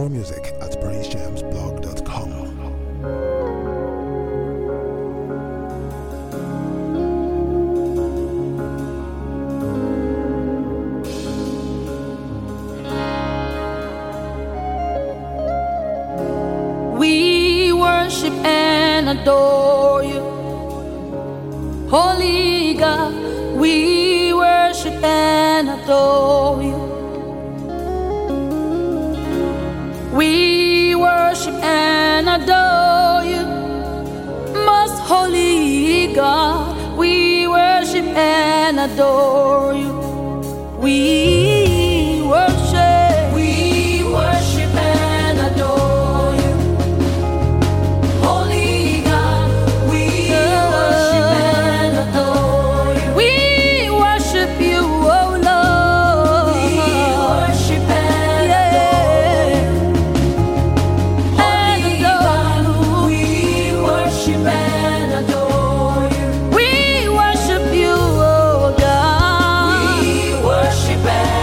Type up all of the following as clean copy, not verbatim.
More music at praisejamsblog.com. We worship and adore you, Holy God. We worship and adore you. We worship and adore you, most holy God. We worship and adore you. We worship and adore you, Holy God. We worship and adore you. We worship you, oh Lord. We worship and adore you. We worship and adore you. We worship you, oh God. We worship and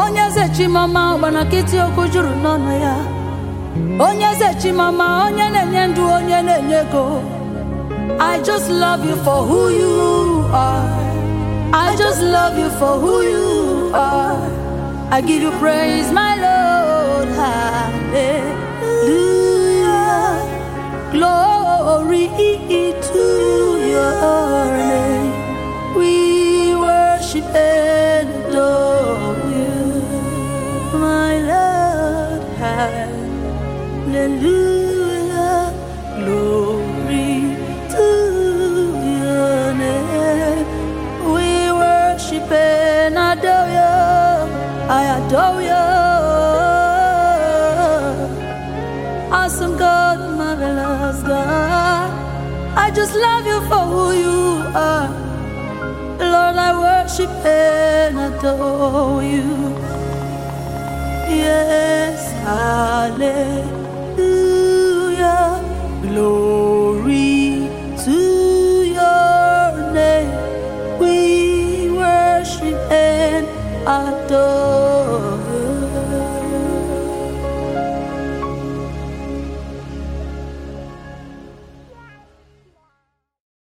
Onye ze chimama banakiti okujuru nono ya. Onye ze chimama onye nenye ndu onye nenye go. I just love you for who you are. I just love you for who you are. I give you praise, my Lord. Hallelujah. Glory to your name. We worship and adore you, my Lord. Hallelujah. Glory to your name. We worship and adore you. I adore you. Awesome God, marvelous God. I just love you for who you are. Lord, I worship and adore you. Yes, hallelujah.